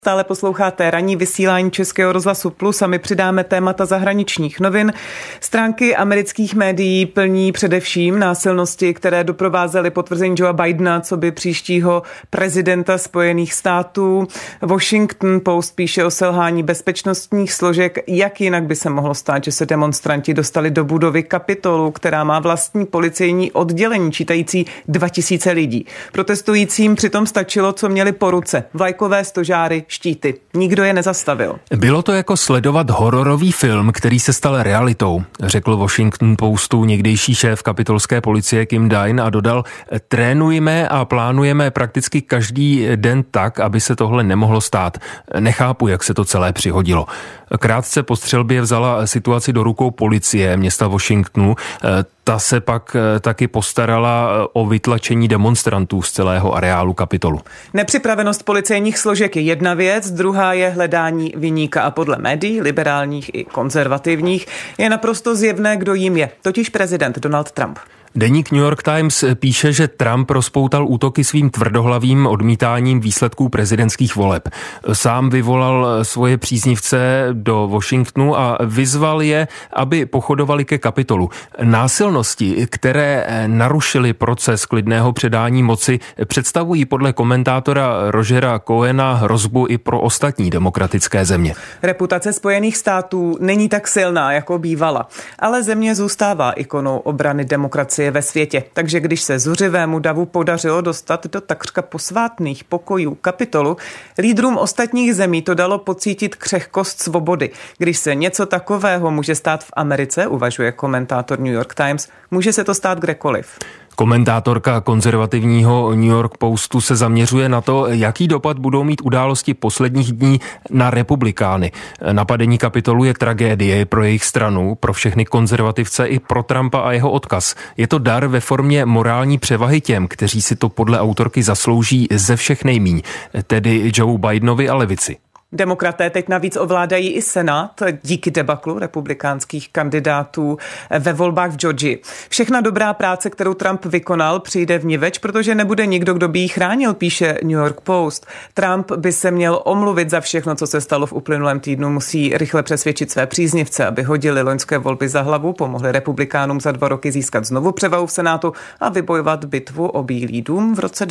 Stále posloucháte ranní vysílání Českého rozhlasu Plus a my přidáme témata zahraničních novin. Stránky amerických médií plní především násilnosti, které doprovázely potvrzení Joea Bidena coby příštího prezidenta Spojených států. Washington Post píše o selhání bezpečnostních složek. Jak jinak by se mohlo stát, že se demonstranti dostali do budovy Kapitolu, která má vlastní policejní oddělení čítající 2000 lidí. Protestujícím přitom stačilo, co měli po ruce. Vlajkové stožáry, štíty. Nikdo je nezastavil. Bylo to jako sledovat hororový film, který se stal realitou, řekl Washington Postu někdejší šéf kapitolské policie Kim Dine a dodal: trénujeme a plánujeme prakticky každý den tak, aby se tohle nemohlo stát. Nechápu, jak se to celé přihodilo. Krátce po střelbě vzala situaci do rukou policie města Washingtonu. Ta se pak taky postarala o vytlačení demonstrantů z celého areálu Kapitolu. Nepřipravenost policejních složek je jedna věc, druhá je hledání viníka a podle médií, liberálních i konzervativních, je naprosto zjevné, kdo jím je, totiž prezident Donald Trump. Deník New York Times píše, že Trump rozpoutal útoky svým tvrdohlavým odmítáním výsledků prezidentských voleb. Sám vyvolal svoje příznivce do Washingtonu a vyzval je, aby pochodovali ke Kapitolu. Násilnosti, které narušily proces klidného předání moci, představují podle komentátora Rogera Cohena hrozbu i pro ostatní demokratické země. Reputace Spojených států není tak silná, jako bývala, ale země zůstává ikonou obrany demokracie ve světě. Takže když se zuřivému davu podařilo dostat do takřka posvátných pokojů Kapitolu, lídrům ostatních zemí to dalo pocítit křehkost svobody. Když se něco takového může stát v Americe, uvažuje komentátor New York Times, může se to stát kdekoliv. Komentátorka konzervativního New York Postu se zaměřuje na to, jaký dopad budou mít události posledních dní na republikány. Napadení Kapitolu je tragédie pro jejich stranu, pro všechny konzervativce i pro Trumpa a jeho odkaz. Je to dar ve formě morální převahy těm, kteří si to podle autorky zaslouží ze všech nejmíň, tedy Joe Bidenovi a levici. Demokraté teď navíc ovládají i Senát díky debaklu republikánských kandidátů ve volbách v Georgii. Všechna dobrá práce, kterou Trump vykonal, přijde vniveč, protože nebude nikdo, kdo by ji chránil, píše New York Post. Trump by se měl omluvit za všechno, co se stalo v uplynulém týdnu. Musí rychle přesvědčit své příznivce, aby hodili loňské volby za hlavu, pomohli republikánům za 2 roky získat znovu převahu v Senátu a vybojovat bitvu o Bílý dům v roce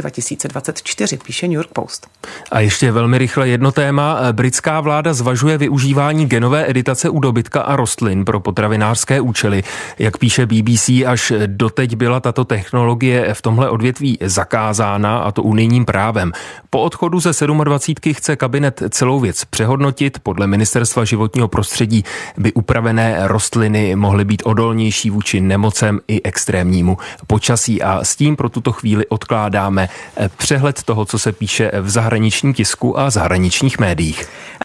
2024, píše New York Post. A ještě velmi rychle jedno téma. Britská vláda zvažuje využívání genové editace u dobytka a rostlin pro potravinářské účely. Jak píše BBC, až doteď byla tato technologie v tomhle odvětví zakázána, a to unijním právem. Po odchodu ze 27 chce kabinet celou věc přehodnotit. Podle Ministerstva životního prostředí by upravené rostliny mohly být odolnější vůči nemocem i extrémnímu počasí. A s tím pro tuto chvíli odkládáme přehled toho, co se píše v zahraničním tisku a zahraničních médiích.